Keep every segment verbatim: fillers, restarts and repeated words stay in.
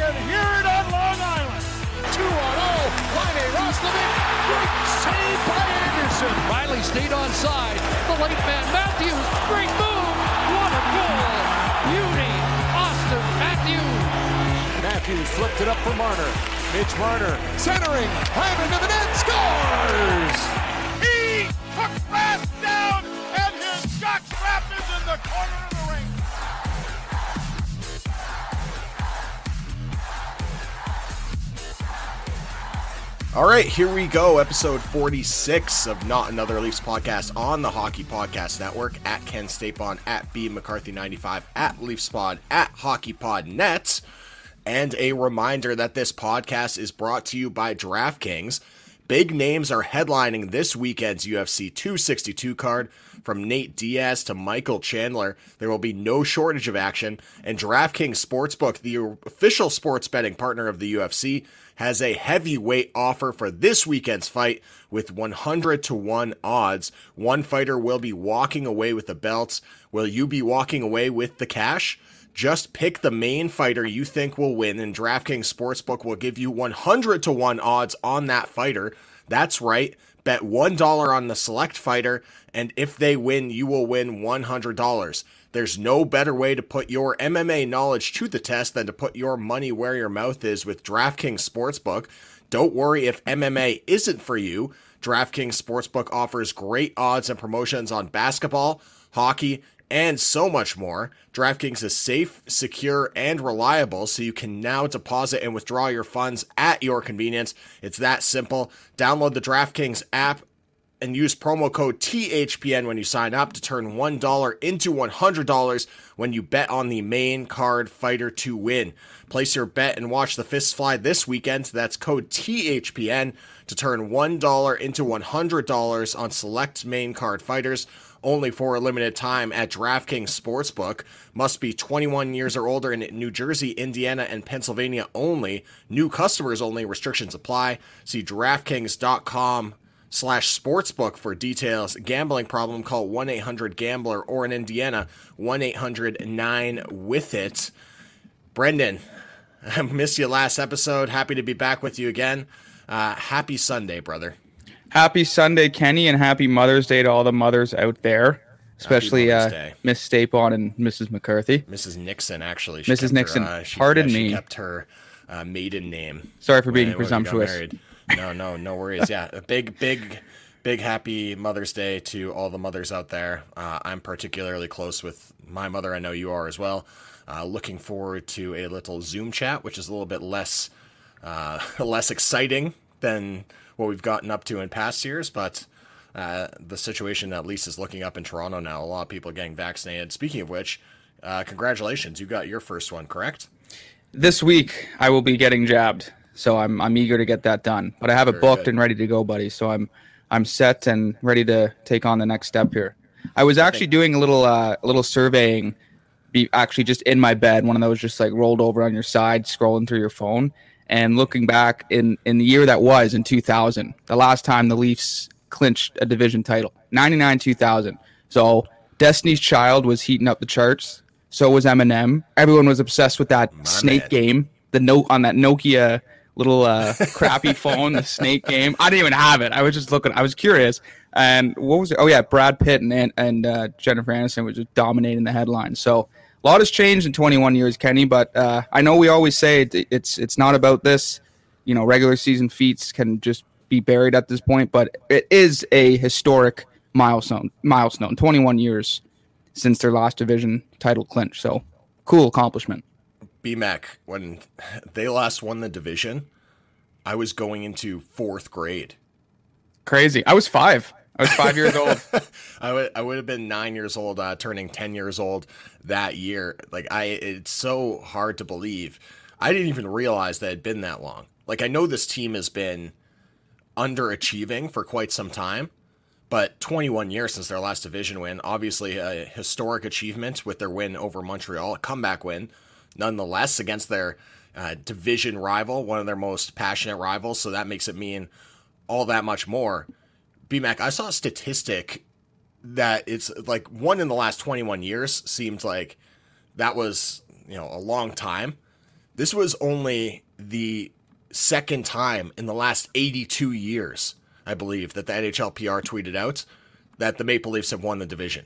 can hear it on Long Island. two on oh, Riley Roslovic, great save by Anderson. Riley stayed on side, the late man Matthews, great move, what a goal. Beauty, Austin Matthews. Matthews flipped it up for Marner. Mitch Marner centering, high into the net, scores! He took fast down, and his jockstrap is in the corner of the ring. All right, here we go. Episode forty-six of Not Another Leafs podcast on the Hockey Podcast Network. At Ken Stapon, at B McCarthy ninety-five, at LeafsPod, at HockeyPodNet. And a reminder that this podcast is brought to you by DraftKings. Big names are headlining this weekend's U F C two sixty-two card. From Nate Diaz to Michael Chandler, there will be no shortage of action. And DraftKings Sportsbook, the official sports betting partner of the U F C, has a heavyweight offer for this weekend's fight with one hundred to one odds. One fighter will be walking away with the belts. Will you be walking away with the cash? Just pick the main fighter you think will win, and DraftKings Sportsbook will give you one hundred to one odds on that fighter. That's right. Bet one dollar on the select fighter, and if they win, you will win one hundred dollars. There's no better way to put your M M A knowledge to the test than to put your money where your mouth is with DraftKings Sportsbook. Don't worry if M M A isn't for you. DraftKings Sportsbook offers great odds and promotions on basketball, hockey, and so much more. DraftKings is safe, secure, and reliable, so you can now deposit and withdraw your funds at your convenience. It's that simple. Download the DraftKings app and use promo code T H P N when you sign up to turn one dollar into one hundred dollars when you bet on the main card fighter to win. Place your bet and watch the fists fly this weekend. That's code T H P N to turn one dollar into one hundred dollars on select main card fighters. Only for a limited time at DraftKings Sportsbook. Must be twenty-one years or older in New Jersey, Indiana, and Pennsylvania only. New customers only. Restrictions apply. See DraftKings.com slash sportsbook for details. Gambling problem, call one eight hundred gambler, or in Indiana, one eight hundred nine with it. Brendan, I missed you last episode. Happy to be back with you again. Uh, happy Sunday, brother. Happy Sunday, Kenny, and happy Mother's Day to all the mothers out there, especially uh, Miss Stapon and Missus McCarthy. Missus Nixon, actually. She Missus Nixon, her, uh, she, pardon yeah, me. She kept her uh, maiden name. Sorry for being when, presumptuous. When no, no, no worries. Yeah, a big, big, big happy Mother's Day to all the mothers out there. Uh, I'm particularly close with my mother. I know you are as well. Uh, looking forward to a little Zoom chat, which is a little bit less, uh, less exciting than what we've gotten up to in past years, but uh, the situation at least is looking up in Toronto now. A lot of people getting vaccinated. Speaking of which, uh, congratulations. You got your first one, correct? This week, I will be getting jabbed, so I'm I'm eager to get that done. But I have it Very booked good. and ready to go, buddy, so I'm I'm set and ready to take on the next step here. I was actually doing a little uh, a little surveying, be actually just in my bed, one of those just like rolled over on your side, scrolling through your phone. And looking back in, in the year that was, in two thousand, the last time the Leafs clinched a division title, ninety-nine two thousand. So Destiny's Child was heating up the charts. So was Eminem. Everyone was obsessed with that My snake man. game, the note on that Nokia little uh, crappy phone, the snake game. I didn't even have it. I was just looking. I was curious. And what was it? Oh, yeah, Brad Pitt and, and uh, Jennifer Aniston was just dominating the headlines. So a lot has changed in twenty-one years, Kenny, but uh, I know we always say it, it's it's not about this. You know, regular season feats can just be buried at this point, but it is a historic milestone. Milestone, twenty-one years since their last division title clinch. So, cool accomplishment. B-Mac, when they last won the division, I was going into fourth grade. Crazy. I was five. I was five years old. I would I would have been nine years old, uh, turning ten years old that year. Like I, it's so hard to believe. I didn't even realize that it had been that long. Like I know this team has been underachieving for quite some time, but twenty-one years since their last division win, obviously a historic achievement with their win over Montreal, a comeback win, nonetheless against their uh, division rival, one of their most passionate rivals. So that makes it mean all that much more. B-Mac, I saw a statistic that it's like one in the last twenty-one years seemed like that was, you know, a long time. this was only the second time in the last eighty-two years, I believe, that the N H L P R tweeted out that the Maple Leafs have won the division.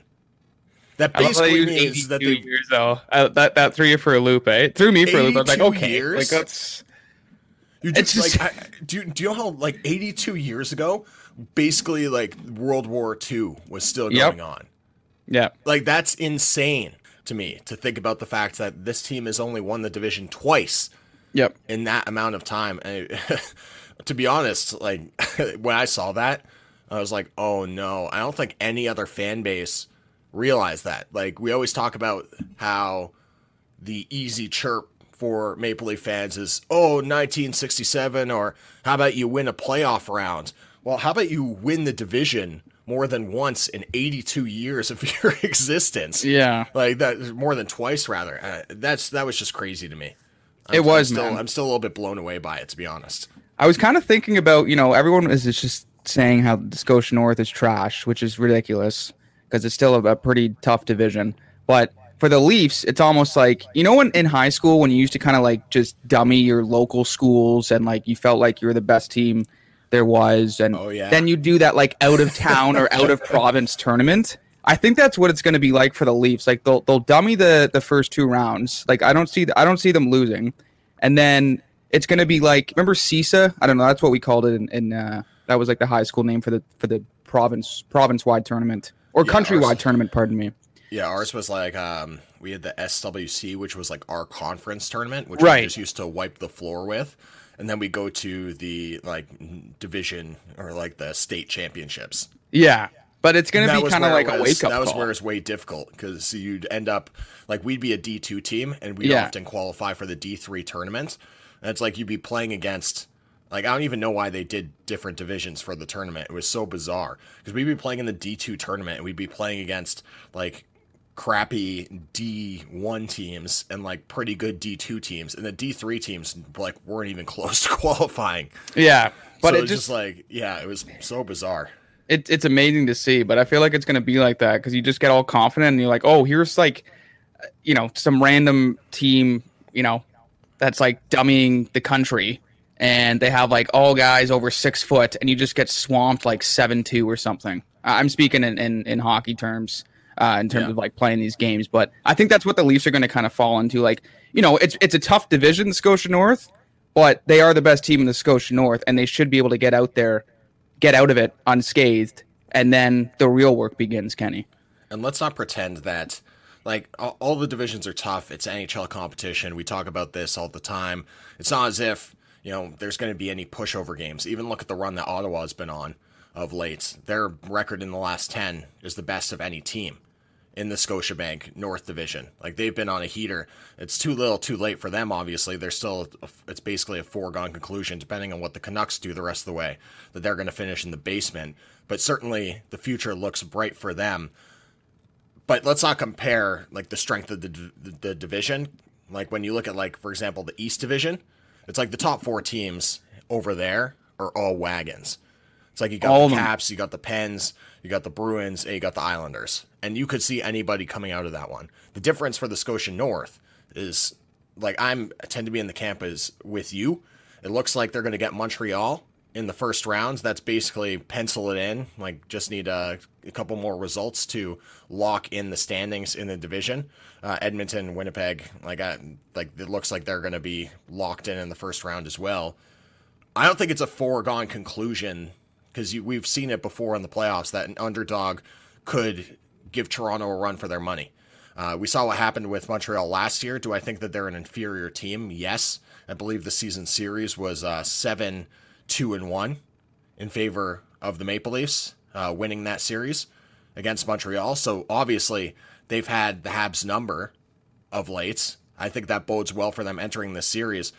That basically means that they years though. Uh, that that threw you for a loop, eh? It threw me for a loop. I was like, okay, years? like that's. You just, just like I, do. You, do you know how like eighty-two years ago, basically like World War Two was still going yep. on. Yeah, like that's insane to me to think about the fact that this team has only won the division twice. Yep. In that amount of time, and it, to be honest, like when I saw that, I was like, oh no, I don't think any other fan base realized that. Like we always talk about how the easy chirp for Maple Leaf fans is, oh, nineteen sixty-seven, or how about you win a playoff round? Well, how about you win the division more than once in eighty-two years of your existence? Yeah. Like that, more than twice, rather. Uh, that's That was just crazy to me. I'm, it was, I'm still, man. I'm still a little bit blown away by it, to be honest. I was kind of thinking about, you know, everyone is just saying how the Scotia North is trash, which is ridiculous because it's still a, a pretty tough division. But for the Leafs, it's almost like, you know, when in high school when you used to kind of like just dummy your local schools and like you felt like you were the best team there was, and oh, yeah. then you do that like out of town or out of province tournament. I think that's what it's going to be like for the Leafs. Like they'll they'll dummy the the first two rounds. Like I don't see I don't see them losing, and then it's going to be like, remember C I S A? I don't know. That's what we called it in, in uh, that was like the high school name for the for the province province wide tournament or yeah, countrywide ours, tournament. Pardon me. Yeah, ours was like um, we had the S W C, which was like our conference tournament, which right. we just used to wipe the floor with, and then we go to the like division or like the state championships. Yeah. But it's going to be kind of like was, a wake-up That was call. where it's way difficult because you'd end up, like, we'd be a D two team, and we'd yeah. often qualify for the D three tournament. And it's like you'd be playing against, like, I don't even know why they did different divisions for the tournament. It was so bizarre. Because we'd be playing in the D two tournament, and we'd be playing against, like, crappy D one teams and, like, pretty good D two teams. And the D three teams, like, weren't even close to qualifying. Yeah. But so it, it was just, just, like, yeah, it was so bizarre. It, it's amazing to see, but I feel like it's going to be like that because you just get all confident and you're like, oh, here's like, you know, some random team, you know, that's like dummying the country and they have like all guys over six foot and you just get swamped like seven two or something. I'm speaking in, in, in hockey terms, uh, in terms yeah. of like playing these games, but I think that's what the Leafs are going to kind of fall into. Like, you know, it's it's a tough division, the Scotia North, but they are the best team in the Scotia North and they should be able to get out there get out of it unscathed, and then the real work begins, Kenny. And let's not pretend that, like, all, all the divisions are tough. It's N H L competition. We talk about this all the time. It's not as if, you know, there's going to be any pushover games. Even look at the run that Ottawa's been on of late. Their record in the last ten is the best of any team in the Scotiabank North Division. Like, they've been on a heater. It's too little, too late for them, obviously. They're still, it's basically a foregone conclusion, depending on what the Canucks do the rest of the way, that they're going to finish in the basement. But certainly, the future looks bright for them. But let's not compare, like, the strength of the, the, the division. Like, when you look at, like, for example, the East Division, it's like the top four teams over there are all wagons. It's like you got all the Caps, you got the Pens, you got the Bruins, and you got the Islanders. And you could see anybody coming out of that one. The difference for the Scotia North is, like, I'm I tend to be in the camp as with you. It looks like they're going to get Montreal in the first rounds. That's basically pencil it in. Like, just need a, a couple more results to lock in the standings in the division. Uh, Edmonton, Winnipeg, like, I, like it looks like they're going to be locked in in the first round as well. I don't think it's a foregone conclusion, because we've seen it before in the playoffs that an underdog could give Toronto a run for their money. Uh, we saw what happened with Montreal last year. Do I think that they're an inferior team? Yes. I believe the season series was uh, seven two and one in favor of the Maple Leafs, uh, winning that series against Montreal. So obviously they've had the Habs number of late. I think that bodes well for them entering this series.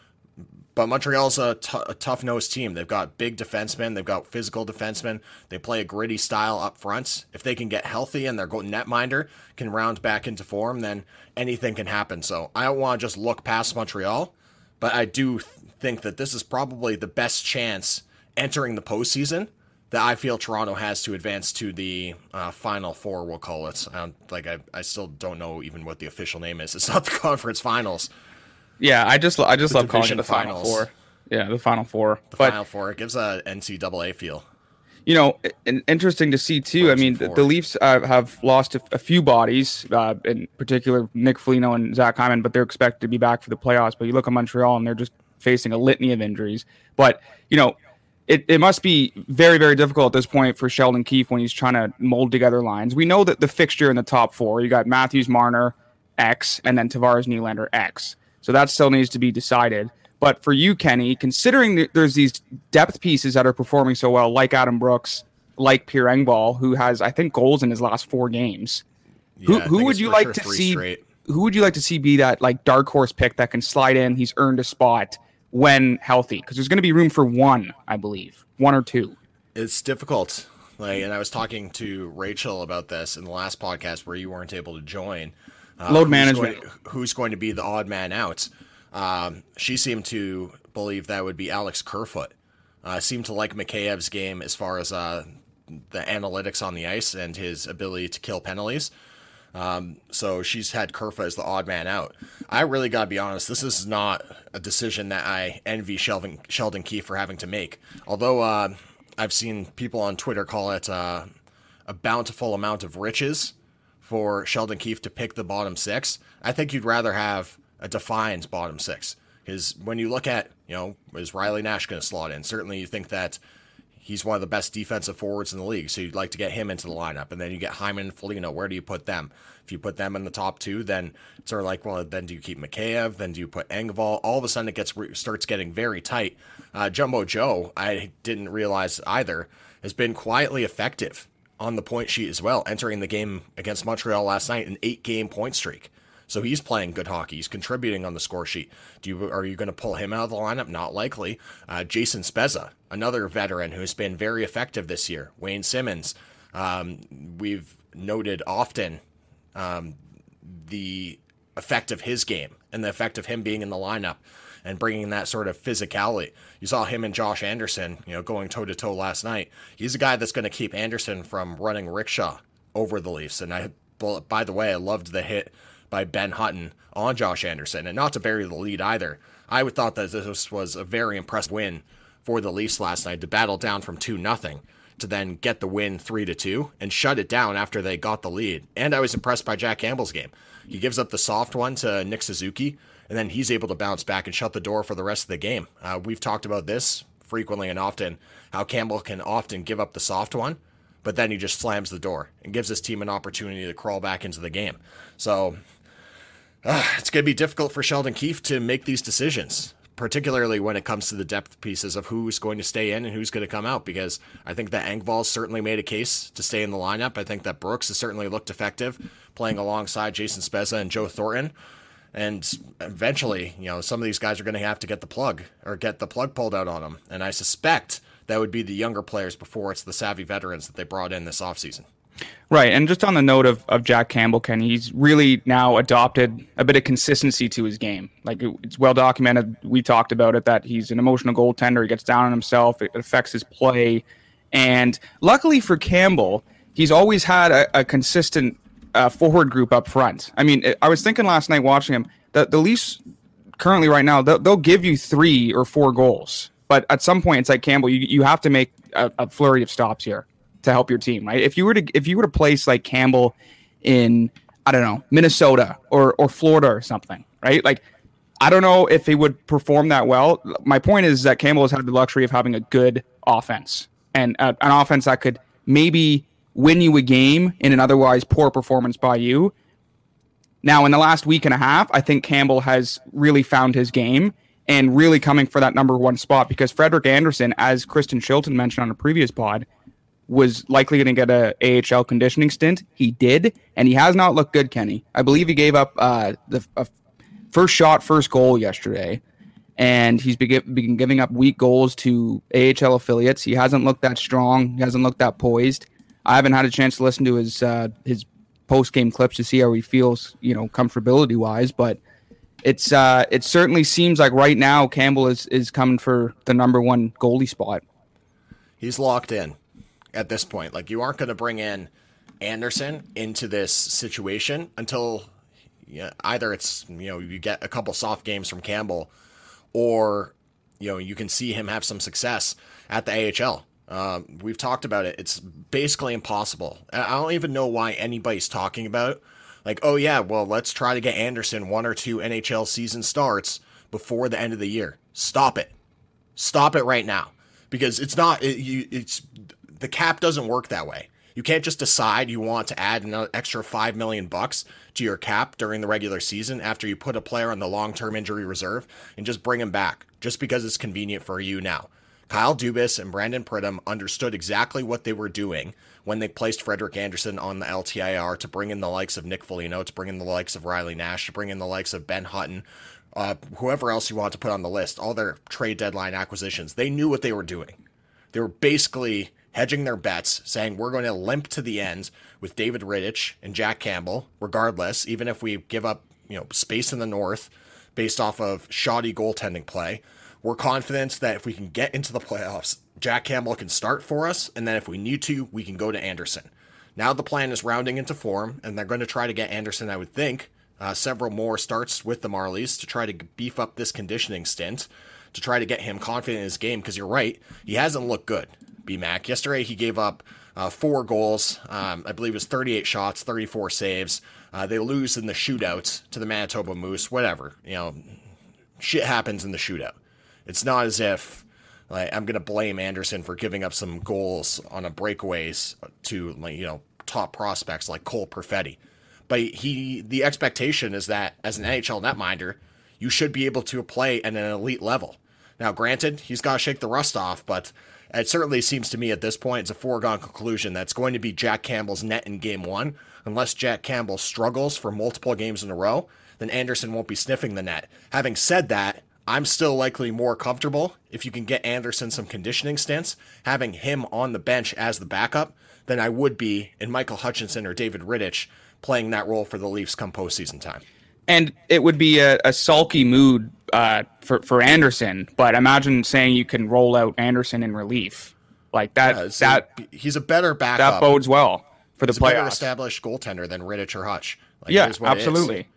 But Montreal's a, t- a tough-nosed team. They've got big defensemen. They've got physical defensemen. They play a gritty style up front. If they can get healthy and their netminder can round back into form, then anything can happen. So I don't want to just look past Montreal, but I do th- think that this is probably the best chance entering the postseason that I feel Toronto has to advance to the uh, Final Four, we'll call it. Um, like I, I still don't know even what the official name is. It's not the conference finals. Yeah, I just I just The love calling it division the Final finals. Four. Yeah, the Final Four. The but Final Four, it gives a N C double A feel. you know, and interesting to see too. I Frozen mean, the, the forward. Leafs uh, have lost a, a few bodies, uh, in particular Nick Foligno and Zach Hyman, but they're expected to be back for the playoffs. But you look at Montreal, and they're just facing a litany of injuries. But you know, it, it must be very, very difficult at this point for Sheldon Keefe when he's trying to mold together lines. We know that the fixture in the top four, you got Matthews, Marner, X, and then Tavares, Nylander, X. So that still needs to be decided. But for you, Kenny, considering that there's these depth pieces that are performing so well, like Adam Brooks, like Pierre Engvall, who has, I think, goals in his last four games. Yeah, who I who think would it's you for like sure to three see? straight. Who would you like to see be that like dark horse pick that can slide in? He's earned a spot when healthy, because there's going to be room for one, I believe, one or two. It's difficult. Like, and I was talking to Rachel about this in the last podcast where you weren't able to join. Uh, Load who's management. Going, who's going to be the odd man out? Um, she seemed to believe that would be Alex Kerfoot. Uh, seemed to like Mikheyev's game as far as uh, the analytics on the ice and his ability to kill penalties. Um, so she's had Kerfoot as the odd man out. I really got to be honest, this is not a decision that I envy Sheldon, Sheldon Keefe for having to make. Although uh, I've seen people on Twitter call it uh, a bountiful amount of riches for Sheldon Keefe to pick the bottom six, I think you'd rather have a defined bottom six. Because when you look at, you know, is Riley Nash going to slot in? Certainly you think that he's one of the best defensive forwards in the league, so you'd like to get him into the lineup. And then you get Hyman and Foligno. Where do you put them? If you put them in the top two, then it's sort of like, well, then do you keep Mikheyev? Then do you put Engvall? All of a sudden it gets starts getting very tight. Uh, Jumbo Joe, I didn't realize either, has been quietly effective on the point sheet as well, entering the game against Montreal last night, an eight-game point streak. So he's playing good hockey. He's contributing on the score sheet. Do you are you going to pull him out of the lineup? Not likely. Uh, Jason Spezza, another veteran who's been very effective this year. Wayne Simmons, um, we've noted often um, the effect of his game and the effect of him being in the lineup and bringing that sort of physicality. You saw him and Josh Anderson, you know, going toe to toe last night. He's a guy that's going to keep Anderson from running rickshaw over the Leafs. And I, by the way, I loved the hit by Ben Hutton on Josh Anderson, and not to bury the lead either. I would thought that this was a very impressive win for the Leafs last night to battle down from two nothing to then get the win three to two and shut it down after they got the lead. And I was impressed by Jack Campbell's game. He gives up the soft one to Nick Suzuki, and then he's able to bounce back and shut the door for the rest of the game. Uh, we've talked about this frequently and often, how Campbell can often give up the soft one, but then he just slams the door and gives his team an opportunity to crawl back into the game. So uh, it's going to be difficult for Sheldon Keefe to make these decisions, particularly when it comes to the depth pieces of who's going to stay in and who's going to come out, because I think that Engvall certainly made a case to stay in the lineup. I think that Brooks has certainly looked effective playing alongside Jason Spezza and Joe Thornton. And eventually, you know, some of these guys are going to have to get the plug or get the plug pulled out on them. And I suspect that would be the younger players before it's the savvy veterans that they brought in this offseason. Right, and just on the note of, of Jack Campbell, Ken, he's really now adopted a bit of consistency to his game. Like, it's well documented, we talked about it, that he's an emotional goaltender, he gets down on himself, it affects his play, and luckily for Campbell, he's always had a, a consistent uh, forward group up front. I mean, I was thinking last night watching him, that the Leafs currently right now, they'll, they'll give you three or four goals, but at some point, it's like, Campbell, you, you have to make a, a flurry of stops here to help your team, right? If you were to if you were to place like Campbell in, I don't know, Minnesota or or Florida or something, right? Like, I don't know if he would perform that well. My point is that Campbell has had the luxury of having a good offense and uh, an offense that could maybe win you a game in an otherwise poor performance by you. Now, in the last week and a half, I think Campbell has really found his game and really coming for that number one spot, because Frederik Andersen, as Kristen Shilton mentioned on a previous pod, was likely going to get a A H L conditioning stint. He did, and he has not looked good, Kenny. I believe he gave up uh, the uh, first shot, first goal yesterday, and he's been, been giving up weak goals to A H L affiliates. He hasn't looked that strong. He hasn't looked that poised. I haven't had a chance to listen to his uh, his post-game clips to see how he feels, you know, comfortability-wise, but it's uh, it certainly seems like right now Campbell is, is coming for the number one goalie spot. He's locked in at this point. Like, you aren't going to bring in Anderson into this situation until yeah, either it's, you know, you get a couple soft games from Campbell, or, you know, you can see him have some success at the A H L. Um, we've talked about it. It's basically impossible. I don't even know why anybody's talking about, like, oh yeah, well, let's try to get Anderson one or two N H L season starts before the end of the year. Stop it. Stop it right now. Because it's not, it, you, it's, the cap doesn't work that way. You can't just decide you want to add an extra five million bucks to your cap during the regular season after you put a player on the long-term injury reserve and just bring him back just because it's convenient for you now. Kyle Dubas and Brandon Pridham understood exactly what they were doing when they placed Frederik Andersen on the L T I R to bring in the likes of Nick Foligno, to bring in the likes of Riley Nash, to bring in the likes of Ben Hutton, uh, whoever else you want to put on the list, all their trade deadline acquisitions. They knew what they were doing. They were basically hedging their bets, saying we're going to limp to the end with David Rittich and Jack Campbell, regardless, even if we give up, you know, space in the north based off of shoddy goaltending play. We're confident that if we can get into the playoffs, Jack Campbell can start for us, and then if we need to, we can go to Anderson. Now the plan is rounding into form, and they're going to try to get Anderson, I would think, uh, several more starts with the Marlies to try to beef up this conditioning stint, to try to get him confident in his game, because you're right, he hasn't looked good. B-Mac. Yesterday, he gave up uh, four goals. Um, I believe it was thirty-eight shots, thirty-four saves. Uh, they lose in the shootout to the Manitoba Moose. Whatever. You know, shit happens in the shootout. It's not as if like I'm going to blame Anderson for giving up some goals on a breakaways to, like, you know, top prospects like Cole Perfetti. But he, the expectation is that as an N H L netminder, you should be able to play at an elite level. Now, granted, he's got to shake the rust off, but it certainly seems to me at this point it's a foregone conclusion that's going to be Jack Campbell's net in game one. Unless Jack Campbell struggles for multiple games in a row, then Anderson won't be sniffing the net. Having said that, I'm still likely more comfortable if you can get Anderson some conditioning stints, having him on the bench as the backup, than I would be in Michael Hutchinson or David Rittich playing that role for the Leafs come postseason time. And it would be a, a sulky mood uh, for, for Anderson, but imagine saying you can roll out Anderson in relief. Like that, yeah, that a, he's a better backup. That bodes well for the he's playoffs. He's a better established goaltender than Rittich or Hutch. Like, yeah, absolutely.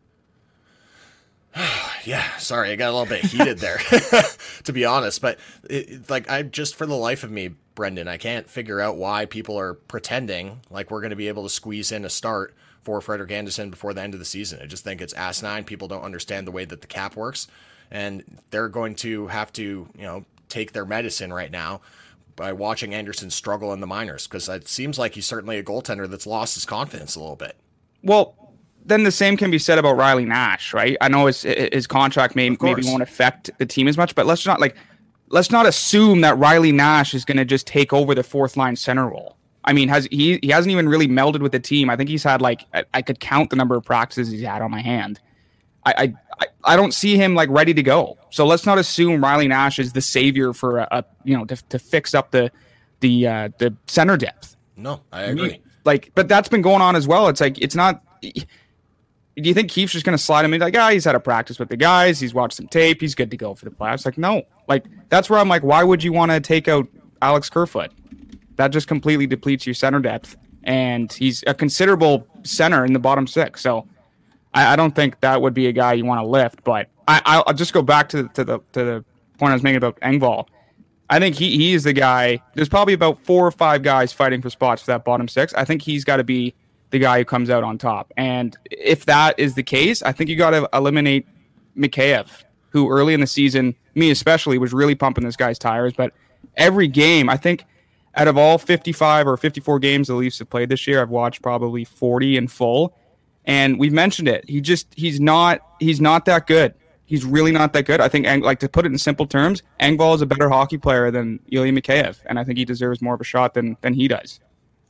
Yeah, sorry, I got a little bit heated there, to be honest. But it, like, I just for the life of me, Brendan, I can't figure out why people are pretending like we're going to be able to squeeze in a start for Frederik Andersen before the end of the season. I just think it's asinine. People don't understand the way that the cap works, and they're going to have to, you know, take their medicine right now by watching Anderson struggle in the minors, because it seems like he's certainly a goaltender that's lost his confidence a little bit. Well, then the same can be said about Riley Nash, right? I know his his contract may, maybe won't affect the team as much, but let's not like let's not assume that Riley Nash is going to just take over the fourth line center role. I mean, has he he hasn't even really melded with the team. I think he's had like I, I could count the number of practices he's had on my hand. I, I I don't see him like ready to go. So let's not assume Riley Nash is the savior for a, a you know to to fix up the the uh, the center depth. No, I agree. Like, but that's been going on as well. It's like it's not. Do you think Keefe's just going to slide him in? Like, ah, he's had a practice with the guys. He's watched some tape. He's good to go for the playoffs. Like, no. Like, that's where I'm like, why would you want to take out Alex Kerfoot? That just completely depletes your center depth. And he's a considerable center in the bottom six. So I, I don't think that would be a guy you want to lift. But I, I'll just go back to, to, the, to the point I was making about Engvall. I think he, he is the guy. There's probably about four or five guys fighting for spots for that bottom six. I think he's got to be the guy who comes out on top. And if that is the case, I think you got to eliminate Mikheyev, who early in the season, me especially, was really pumping this guy's tires. But every game, I think out of all fifty-five or fifty-four games the Leafs have played this year, I've watched probably forty in full. And we've mentioned it. He just, he's not, he's not that good. He's really not that good. I think, like, to put it in simple terms, Engvall is a better hockey player than Ilya Mikheyev. And I think he deserves more of a shot than, than he does.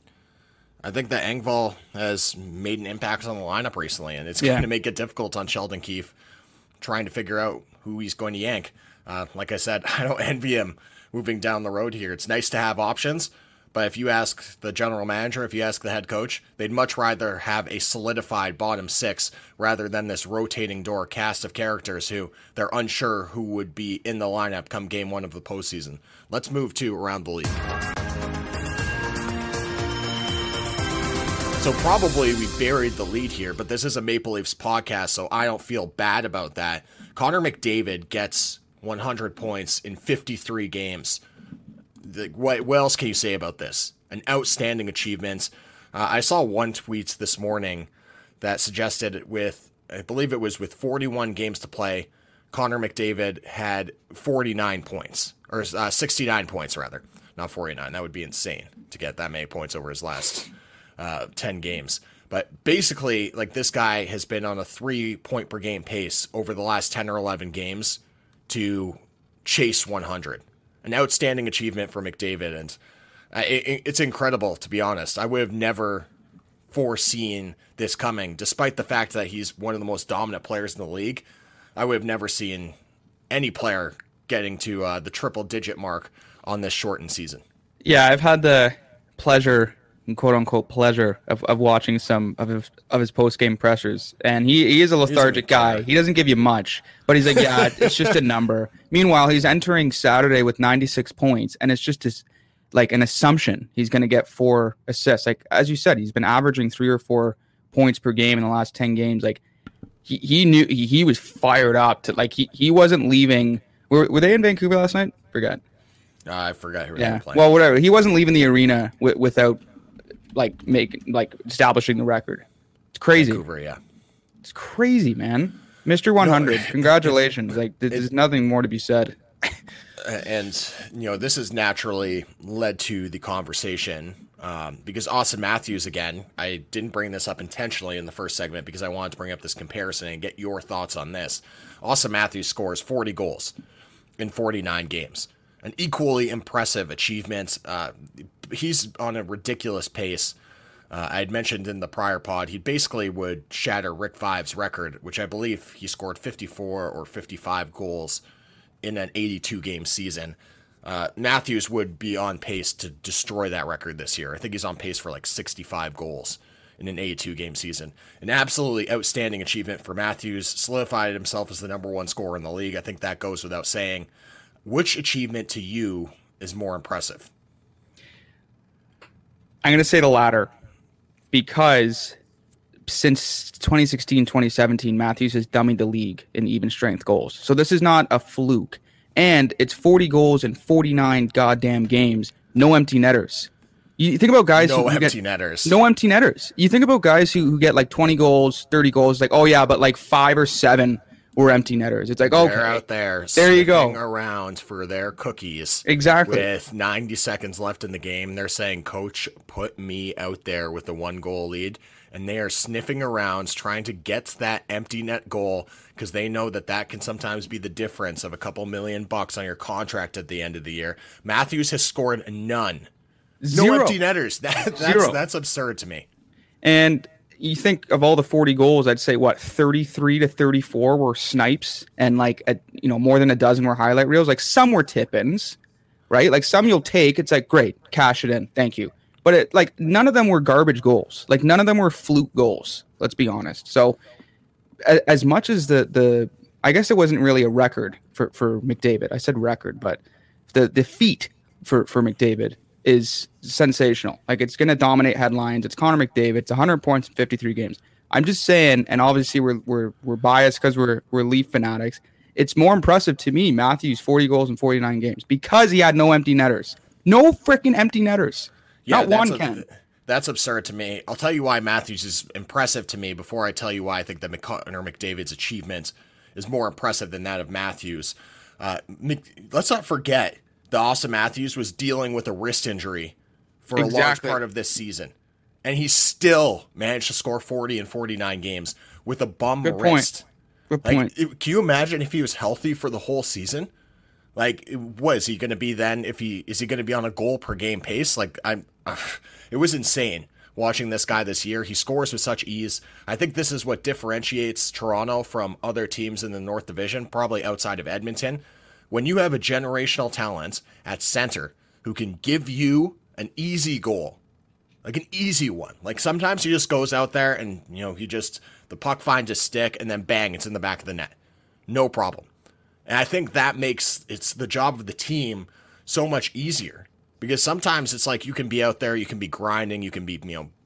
I think that Engvall has made an impact on the lineup recently, and it's yeah. going to make it difficult on Sheldon Keefe trying to figure out who he's going to yank. Uh, like I said, I don't envy him moving down the road here. It's nice to have options, but if you ask the general manager, if you ask the head coach, they'd much rather have a solidified bottom six rather than this rotating door cast of characters who they're unsure who would be in the lineup come game one of the postseason. Let's move to around the league. So probably we buried the lead here, but this is a Maple Leafs podcast, so I don't feel bad about that. Connor McDavid gets one hundred points in fifty-three games. The, what, what else can you say about this? An outstanding achievement. Uh, I saw one tweet this morning that suggested with, I believe it was with forty-one games to play, Connor McDavid had forty-nine points, or uh, sixty-nine points rather, not forty-nine. That would be insane to get that many points over his last uh, ten games. But basically, like, this guy has been on a three point per game pace over the last ten or eleven games to chase one hundred. An outstanding achievement for McDavid, and uh, it, it's incredible, to be honest. I would have never foreseen this coming, despite the fact that he's one of the most dominant players in the league. I would have never seen any player getting to uh, the triple-digit mark on this shortened season. Yeah, I've had the pleasure, quote-unquote pleasure, of, of watching some of his, of his post-game pressers, and he, he is a lethargic guy. He doesn't give you much, but he's like, yeah, it's just a number. Meanwhile, he's entering Saturday with ninety-six points, and it's just his, like an assumption he's going to get four assists. Like, as you said, he's been averaging three or four points per game in the last ten games. Like, he, he knew he, he was fired up to, like, he, he wasn't leaving. Were, were they in Vancouver last night? Forgot. Uh, I forgot who yeah. they were playing. Well, whatever. He wasn't leaving the arena w- without like making like establishing the record. It's crazy. Vancouver, yeah. It's crazy, man. Mister one hundred. No, Congratulations. Like, there's nothing more to be said. And, you know, this has naturally led to the conversation um, because Austin Matthews, again, I didn't bring this up intentionally in the first segment because I wanted to bring up this comparison and get your thoughts on this. Austin Matthews scores forty goals in forty-nine games. An equally impressive achievement. Uh, he's on a ridiculous pace. Uh, I had mentioned in the prior pod, he basically would shatter Rick Vaive's record, which I believe he scored fifty-four or fifty-five goals in an eighty-two game season. Uh, Matthews would be on pace to destroy that record this year. I think he's on pace for like sixty-five goals in an eighty-two game season. An absolutely outstanding achievement for Matthews. Solidified himself as the number one scorer in the league. I think that goes without saying. Which achievement to you is more impressive? I'm going to say the latter, because since twenty sixteen twenty seventeen, Matthews has dummied the league in even strength goals. So this is not a fluke. And it's forty goals in forty-nine goddamn games. No empty netters. You think about guys no who empty get, netters. No empty netters. You think about guys who, who get like twenty goals, thirty goals, like, oh yeah, but like five or seven were empty netters. It's like, okay, they're out there, there you go, around for their cookies. Exactly. With ninety seconds left in the game, they're saying, "Coach, put me out there with the one goal lead," and they are sniffing around, trying to get that empty net goal because they know that that can sometimes be the difference of a couple million bucks on your contract at the end of the year. Matthews has scored none. Zero. No empty netters. That, that's Zero. That's absurd to me. And you think of all the forty goals, I'd say what thirty-three to thirty-four were snipes, and like a, you know, more than a dozen were highlight reels. Like, some were tip-ins, right? Like, some you'll take. It's like, great, cash it in, thank you. But it, like, none of them were garbage goals. Like, none of them were fluke goals. Let's be honest. So, a, as much as the the, I guess it wasn't really a record for for McDavid. I said record, but the the feat for for McDavid is sensational. Like, it's going to dominate headlines. It's Connor McDavid. It's one hundred points in fifty-three games. I'm just saying, and obviously we're we're we're biased because we're we're Leaf fanatics. It's more impressive to me, Matthews, forty goals in forty-nine games, because he had no empty netters. No freaking empty netters. Yeah, Not one a, can. That's absurd to me. I'll tell you why Matthews is impressive to me before I tell you why I think that Connor McDavid's achievement is more impressive than that of Matthews. Uh, let's not forget that Austin Matthews was dealing with a wrist injury for Exactly. a large part of this season. And he still managed to score forty in forty-nine games with a bum Good wrist. Point. Good like, point. It, can you imagine if he was healthy for the whole season? Like, what is he going to be then? If he is he going to be on a goal per game pace? Like, I'm, uh, it was insane watching this guy this year. He scores with such ease. I think this is what differentiates Toronto from other teams in the North Division, probably outside of Edmonton. When you have a generational talent at center who can give you an easy goal, like an easy one. Like, sometimes he just goes out there and, you know, he just, the puck finds a stick and then bang, it's in the back of the net. No problem. And I think that makes it's the job of the team so much easier, because sometimes it's like you can be out there, you can be grinding, you can be, you know,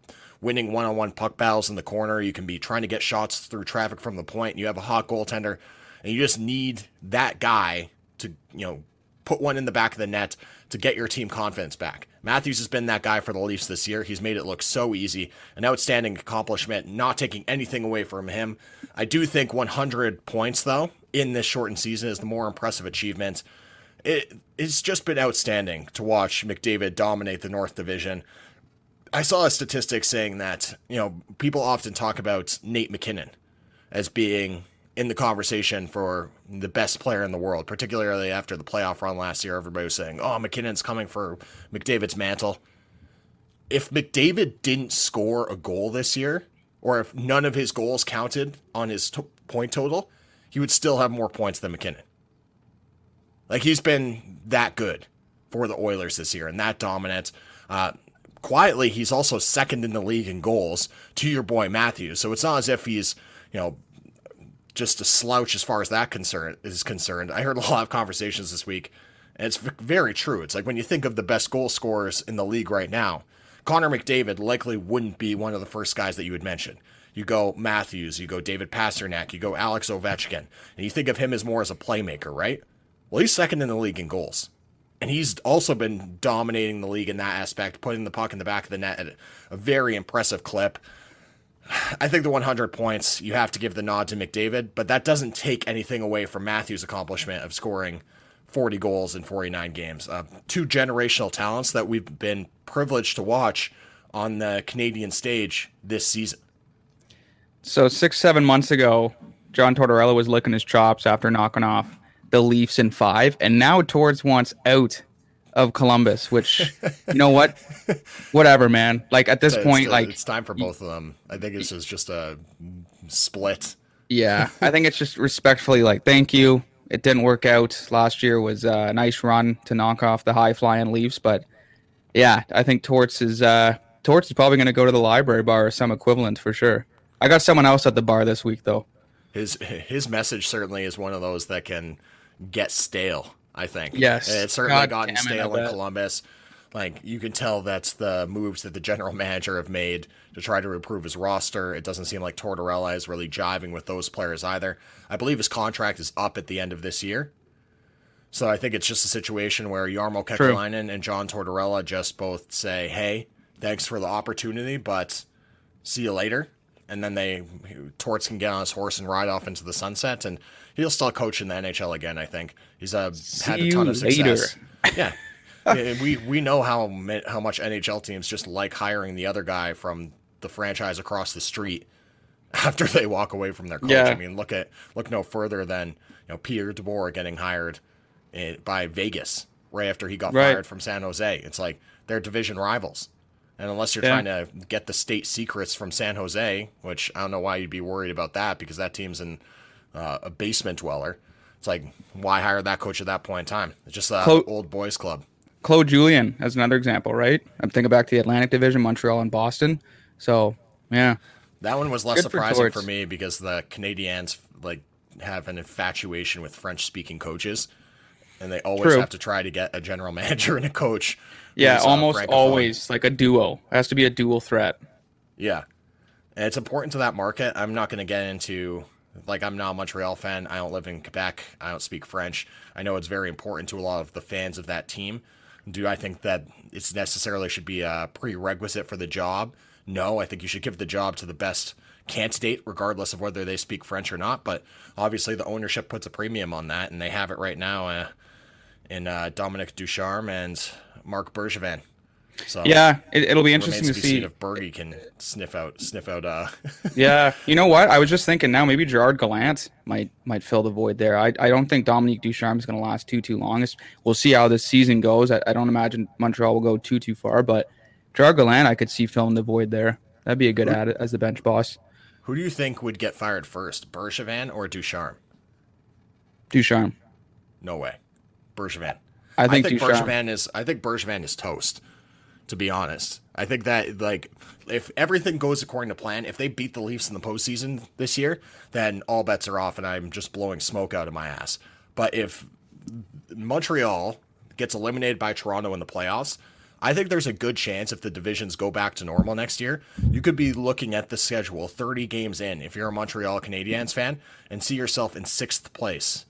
winning one-on-one puck battles in the corner. You can be trying to get shots through traffic from the point. And you have a hot goaltender, and you just need that guy to, you know, put one in the back of the net to get your team confidence back. Matthews has been that guy for the Leafs this year. He's made it look so easy. An outstanding accomplishment, not taking anything away from him. I do think one hundred points, though, in this shortened season is the more impressive achievement. It, it's just been outstanding to watch McDavid dominate the North Division. I saw a statistic saying that, you know, people often talk about Nate McKinnon as being in the conversation for the best player in the world, particularly after the playoff run last year. Everybody was saying, oh, McKinnon's coming for McDavid's mantle. If McDavid didn't score a goal this year, or if none of his goals counted on his t- point total, he would still have more points than McKinnon. Like, he's been that good for the Oilers this year and that dominant. Uh, quietly, he's also second in the league in goals to your boy Matthews. So it's not as if he's, you know, just a slouch as far as that concern is concerned. I heard a lot of conversations this week, and it's very true. It's like when you think of the best goal scorers in the league right now, Connor McDavid likely wouldn't be one of the first guys that you would mention. You go Matthews, you go David Pastrnak, you go Alex Ovechkin, and you think of him as more as a playmaker, right? Well, he's second in the league in goals. And he's also been dominating the league in that aspect, putting the puck in the back of the net at a very impressive clip. I think the one hundred points, you have to give the nod to McDavid, but that doesn't take anything away from Matthews' accomplishment of scoring forty goals in forty-nine games. Uh, two generational talents that we've been privileged to watch on the Canadian stage this season. So six, seven months ago, John Tortorella was licking his chops after knocking off the Leafs in five, and now Torts wants out of Columbus, which, you know what? Whatever, man. Like, at this it's, point, it's, like... It's time for both of them. I think this is just a split. Yeah, I think it's just respectfully, like, thank you. It didn't work out. Last year was a nice run to knock off the high-flying Leafs, but, yeah, I think Torts is, uh, Torts is probably going to go to the library bar or some equivalent for sure. I got someone else at the bar this week, though. His his message certainly is one of those that can get stale, I think. Yes. It's certainly God gotten damn it, stale I in bet. Columbus. Like, you can tell that's the moves that the general manager have made to try to improve his roster. It doesn't seem like Tortorella is really jiving with those players either. I believe his contract is up at the end of this year. So I think it's just a situation where Jarmo Kekalainen and John Tortorella just both say, hey, thanks for the opportunity, but see you later. And then they, Torts can get on his horse and ride off into the sunset, and he'll still coach in the N H L again, I think. He's uh, had a ton of success. Yeah. we we know how how much N H L teams just like hiring the other guy from the franchise across the street after they walk away from their coach. Yeah. I mean, look at look no further than, you know, Pierre DeBoer getting hired in, by Vegas right after he got Right. fired from San Jose. It's like they're division rivals. And unless you're Yeah. trying to get the state secrets from San Jose, which I don't know why you'd be worried about that because that team's in uh, a basement dweller. It's like, why hire that coach at that point in time? It's just an Clo- old boys club. Claude Julien as another example, right? I'm thinking back to the Atlantic Division, Montreal and Boston. So, yeah. That one was less Good for surprising for, Torts. me because the Canadiens like have an infatuation with French-speaking coaches, and they always True. have to try to get a general manager and a coach. Yeah, who's, uh, almost francophone. always like a duo. It has to be a dual threat. Yeah. And it's important to that market. I'm not going to get into, like, I'm not a Montreal fan. I don't live in Quebec. I don't speak French. I know it's very important to a lot of the fans of that team. Do I think that it's necessarily should be a prerequisite for the job? No, I think you should give the job to the best candidate, regardless of whether they speak French or not. But obviously the ownership puts a premium on that, and they have it right now uh, in uh, Dominic Ducharme and Marc Bergevin. So Yeah, it, it'll be it interesting remains to to be see. seen if Bergie can sniff out sniff out. Uh, Yeah, you know what? I was just thinking now maybe Gerard Gallant might might fill the void there. I I don't think Dominique Ducharme is going to last too too long. It's, we'll see how this season goes. I, I don't imagine Montreal will go too too far, but Gerard Gallant I could see filling the void there. That'd be a good add as the bench boss. Who do you think would get fired first, Bergevin or Ducharme? Ducharme. No way, Bergevin. I think, I think Ducharme. Bergevin is. I think Bergevin is toast. To be honest, I think that like if everything goes according to plan, if they beat the Leafs in the postseason this year, then all bets are off, and I'm just blowing smoke out of my ass. But if Montreal gets eliminated by Toronto in the playoffs, I think there's a good chance if the divisions go back to normal next year, you could be looking at the schedule thirty games in, if you're a Montreal Canadiens fan, and see yourself in sixth place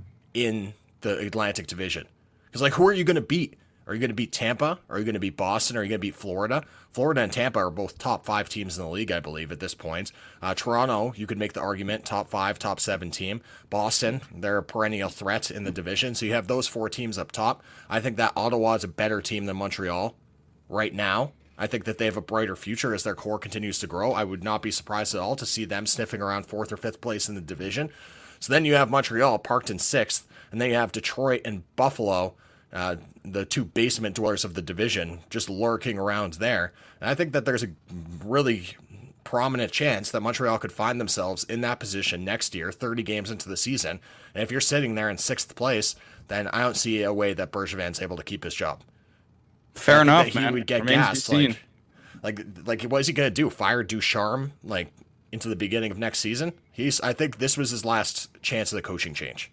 in the Atlantic Division. Because, like, who are you going to beat? Are you going to beat Tampa? Are you going to beat Boston? Are you going to beat Florida? Florida and Tampa are both top five teams in the league, I believe, at this point. Uh, Toronto, you could make the argument, top five, top seven team. Boston, they're a perennial threat in the division. So you have those four teams up top. I think that Ottawa is a better team than Montreal right now. I think that they have a brighter future as their core continues to grow. I would not be surprised at all to see them sniffing around fourth or fifth place in the division. So then you have Montreal parked in sixth, and then you have Detroit and Buffalo, Uh, the two basement dwellers of the division, just lurking around there. And I think that there's a really prominent chance that Montreal could find themselves in that position next year, thirty games into the season. And if you're sitting there in sixth place, then I don't see a way that Bergevin's able to keep his job. Fair enough, he man. would get gassed. Like, like, like, what is he going to do? Fire Ducharme, like, into the beginning of next season? He's. I think this was his last chance of the coaching change.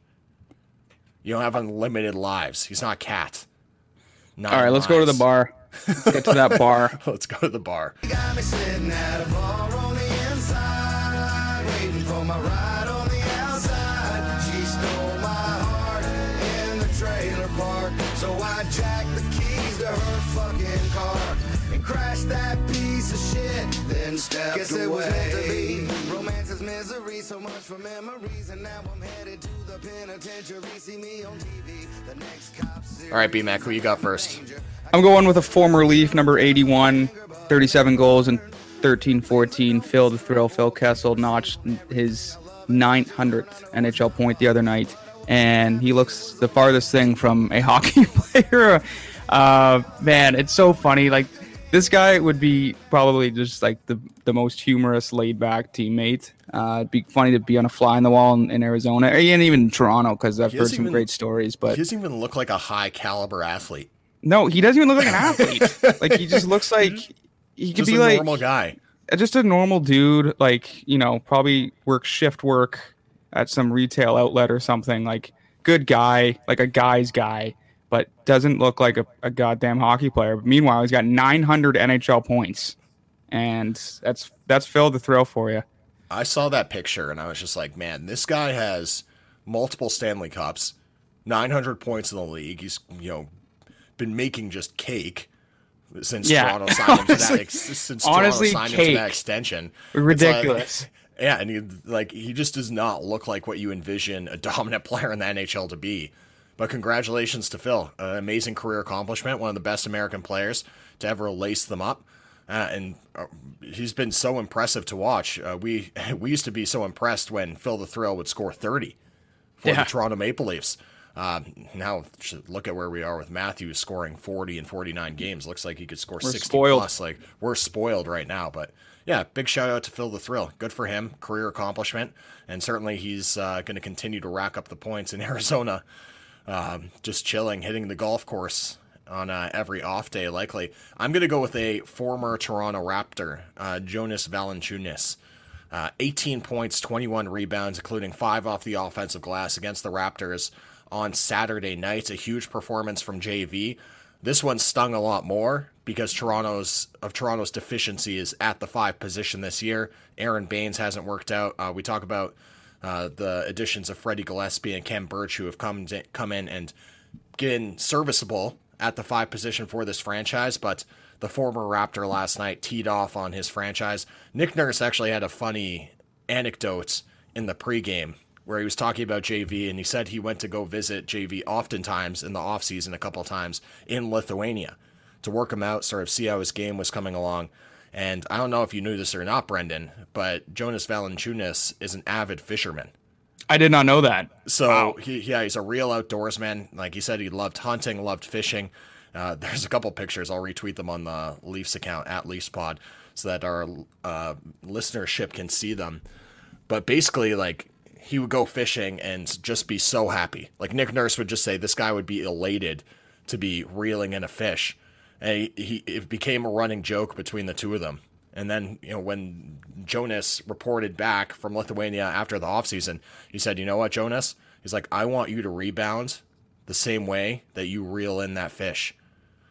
You don't have unlimited lives. He's not a cat. Nine All right, let's lives. go to the bar. Let's get to that bar. Let's go to the bar. You got me sitting at a bar on the inside, waiting for my ride on the outside. She stole my heart in the trailer park, so I jacked the keys to her fucking car and crashed that piece of shit, then stepped Guess away. It was meant to be. Romance is misery, so much for memories, and now I'm headed to the penitentiary. See me on T V. The next cop series. All right, B-Mac, who you got first? I'm going with a former Leaf, number eighty-one, thirty-seven goals in thirteen fourteen. Phil the Thrill, Phil Kessel, notched his nine hundredth N H L point the other night, and he looks the farthest thing from a hockey player. Uh, man, it's so funny. Like, this guy would be probably just like the, the most humorous, laid-back teammate. Uh, it'd be funny to be on a fly in the wall in, in Arizona, and even in Toronto, because I've heard some even, great stories. But he doesn't even look like a high-caliber athlete. No, he doesn't even look like an athlete. Like, he just looks like he could just be a like normal guy, just a normal dude. Like, you know, probably work shift work at some retail outlet or something. Like, good guy, like a guy's guy, but doesn't look like a, a goddamn hockey player. But meanwhile, he's got nine hundred N H L points, and that's that's Phil the Thrill for you. I saw that picture and I was just like, man, this guy has multiple Stanley Cups, nine hundred points in the league. He's, you know, been making just cake since Yeah. Toronto signed him to that Honestly- ex- since honestly, Toronto signed him to cake. that extension. Ridiculous. It's like- yeah, and he like he just does not look like what you envision a dominant player in the N H L to be. But congratulations to Phil, an amazing career accomplishment, one of the best American players to ever lace them up. Uh, and uh, he's been so impressive to watch. Uh, we we used to be so impressed when Phil the Thrill would score thirty for Yeah. the Toronto Maple Leafs. Uh, now look at where we are with Matthews scoring forty in forty-nine games. Looks like he could score We're sixty spoiled. plus. Like, we're spoiled right now. But yeah, big shout out to Phil the Thrill. Good for him, career accomplishment, and certainly he's uh, going to continue to rack up the points in Arizona. Um, just chilling, hitting the golf course on uh, every off day, likely. I'm going to go with a former Toronto Raptor, uh, Jonas Valanciunas. Uh, eighteen points, twenty-one rebounds, including five off the offensive glass against the Raptors on Saturday night. A huge performance from J V. This one stung a lot more because Toronto's of Toronto's deficiency is at the five position this year. Aaron Baines hasn't worked out. Uh, we talk about uh, the additions of Freddie Gillespie and Kem Birch, who have come to, come in and been serviceable at the five position for this franchise, but the former Raptor last night teed off on his franchise. Nick Nurse actually had a funny anecdote in the pregame where he was talking about J V, and he said he went to go visit J V oftentimes in the offseason, a couple of times in Lithuania to work him out, sort of see how his game was coming along. And I don't know if you knew this or not, Brendan, but Jonas Valanciunas is an avid fisherman. I did not know that. So, Wow. he, yeah, he's a real outdoorsman. Like he said, he loved hunting, loved fishing. Uh, there's a couple pictures. I'll retweet them on the Leafs account, at LeafsPod, so that our uh, listenership can see them. But basically, like, he would go fishing and just be so happy. Like, Nick Nurse would just say this guy would be elated to be reeling in a fish. And he, he it became a running joke between the two of them. And then, you know, when Jonas reported back from Lithuania after the offseason, he said, you know what, Jonas? He's like, I want you to rebound the same way that you reel in that fish.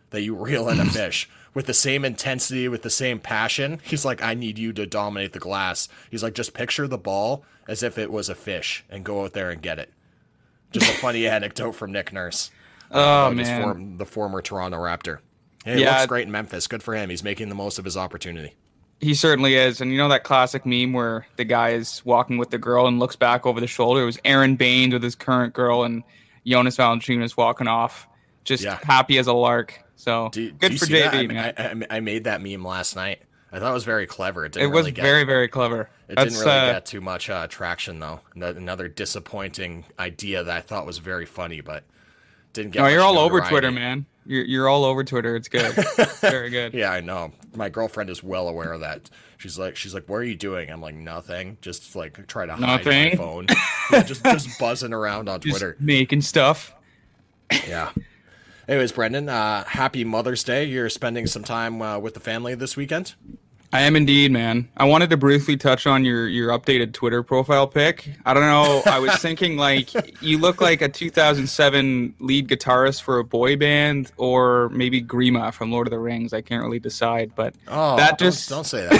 that you reel in a fish with the same intensity, with the same passion. He's like, I need you to dominate the glass. He's like, just picture the ball as if it was a fish and go out there and get it. Just a funny anecdote from Nick Nurse. Oh, uh, man. Form, the former Toronto Raptor. Hey, he Yeah. looks great in Memphis. Good for him. He's making the most of his opportunity. He certainly is. And you know that classic meme where the guy is walking with the girl and looks back over the shoulder? It was Aaron Baines with his current girl and Jonas Valanciunas walking off, just Yeah. happy as a lark. So Do, good do you for see J that? B, I, man. I, I made that meme last night. I thought it was very clever. It, It didn't was really get, very, very clever. It That's, didn't really uh, get too much uh, traction, though. Ano- Another disappointing idea that I thought was very funny, but didn't get No, much you're all over notoriety. Twitter, man. You're you're all over Twitter. It's good. Very good. Yeah, I know. My girlfriend is well aware of that. She's like, she's like, what are you doing? I'm like, nothing. Just like try to hide my Nothing. phone. Yeah, just just buzzing around on Just Twitter. making stuff. Yeah. Anyways, Brendan, uh, happy Mother's Day. You're spending some time uh, with the family this weekend. I am indeed, man. I wanted to briefly touch on your, your updated Twitter profile pic. I don't know. I was thinking, like, you look like a two thousand seven lead guitarist for a boy band, or maybe Grima from Lord of the Rings. I can't really decide, but Oh, that don't, just don't say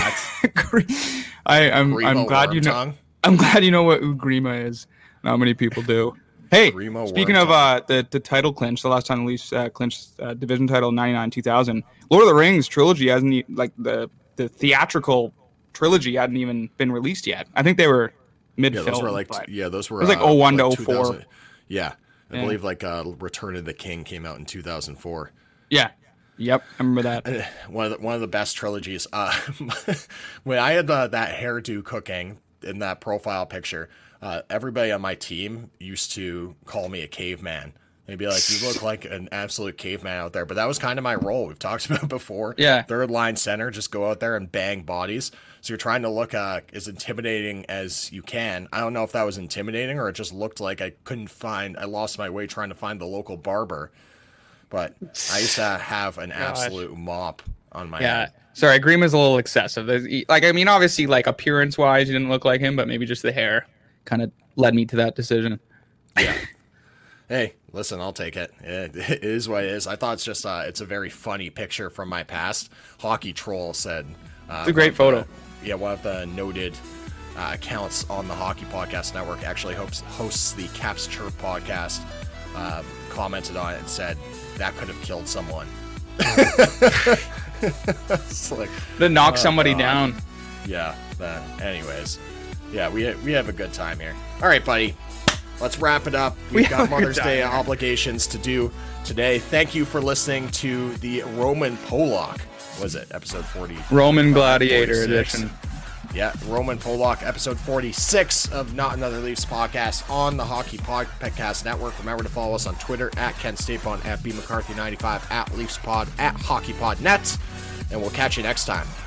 that. I, I'm Grima I'm glad you know. Wormtongue? I'm glad you know what Ugrima is. Not many people do. Hey, Grima speaking of Wormtongue. uh, the the title clinch, the last time the Leafs uh, clinched uh, division title ninety-nine two thousand, Lord of the Rings trilogy hasn't e- like the the theatrical trilogy hadn't even been released yet. I think they were mid Yeah, film. those were like yeah, those were it was like uh, oh one to like oh four. two thousand Yeah, I Yeah. believe like uh, Return of the King came out in two thousand four. Yeah. Yep, I remember that. One of the, one of the best trilogies. Uh, when I had uh, that hairdo cooking in that profile picture, uh, everybody on my team used to call me a caveman. They'd be like, "You look like an absolute caveman out there." But that was kind of my role. We've talked about it before. Yeah. Third line center, just go out there and bang bodies. So you're trying to look uh, as intimidating as you can. I don't know if that was intimidating or it just looked like I couldn't find. I lost my way trying to find the local barber. But I used to have an absolute mop on my Yeah. head. Sorry, Grima's a little excessive. There's, like, I mean, obviously, like, appearance-wise, you didn't look like him, but maybe just the hair kind of led me to that decision. Yeah. Hey, listen, I'll take it. It, it is what it is. I thought it's just uh, it's a very funny picture from my past. Hockey Troll said uh, It's a great one of photo. the- yeah, one of the noted uh, accounts on the Hockey Podcast Network actually hosts, hosts the Caps Chirp podcast. Um, commented on it and said that could have killed someone. It's like, To knock oh, somebody God. down. Yeah. That, anyways, yeah, we we have a good time here. All right, buddy. Let's wrap it up. We've We got have a good Mother's Day time. obligations to do today. Thank you for listening to the Roman Polak. Was it episode forty? Roman Gladiator forty-six. edition. Yeah, Roman Polak, episode forty-six of Not Another Leafs podcast on the Hockey Podcast Network. Remember to follow us on Twitter at Ken Stapon, at B McCarthy ninety-five, at Leafs Pod, at HockeyPodNet, and we'll catch you next time.